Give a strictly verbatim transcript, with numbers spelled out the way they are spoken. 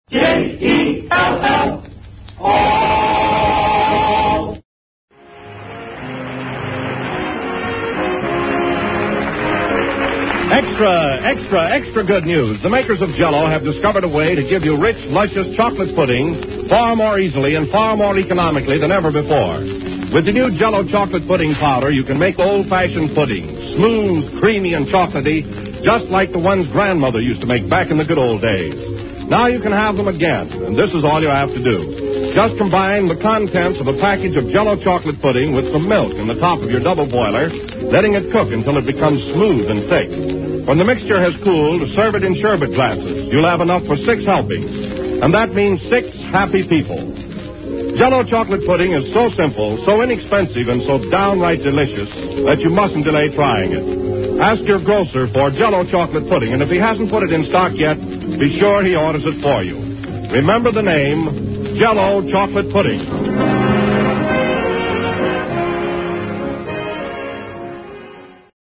J E L L. All. Extra, extra, extra good news. The makers of Jell-O have discovered a way to give you rich, luscious chocolate pudding far more easily and far more economically than ever before. With the new Jell-O chocolate pudding powder, you can make old-fashioned pudding, smooth, creamy, and chocolatey, just like the ones Grandmother used to make back in the good old days. Now you can have them again, and this is all you have to do. Just combine the contents of a package of Jell-O chocolate pudding with some milk in the top of your double boiler, letting it cook until it becomes smooth and thick. When the mixture has cooled, serve it in sherbet glasses. You'll have enough for six helpings, and that means six happy people. Jell-O chocolate pudding is so simple, so inexpensive, and so downright delicious that you mustn't delay trying it. Ask your grocer for Jell-O chocolate pudding, and if he hasn't put it in stock yet, be sure he orders it for you. Remember the name, Jell-O chocolate pudding.